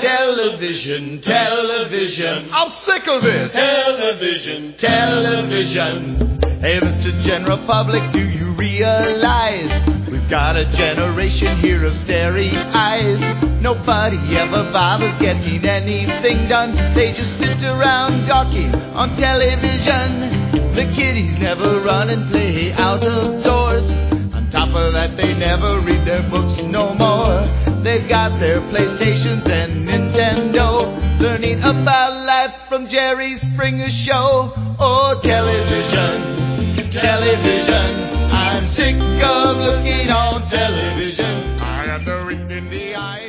Television, television. I'm sick of it. Television, television. Hey, Mr. General Public, do you realize we've got a generation here of starry eyes? Nobody ever bothers getting anything done. They just sit around gawking on television. The kiddies never run and play out of doors. On top of that, they never read their books no more. They've got their PlayStations and Nintendo, learning about life from Jerry Springer Show. Oh, television, television. I'm sick of looking on television. I have to read in the eye.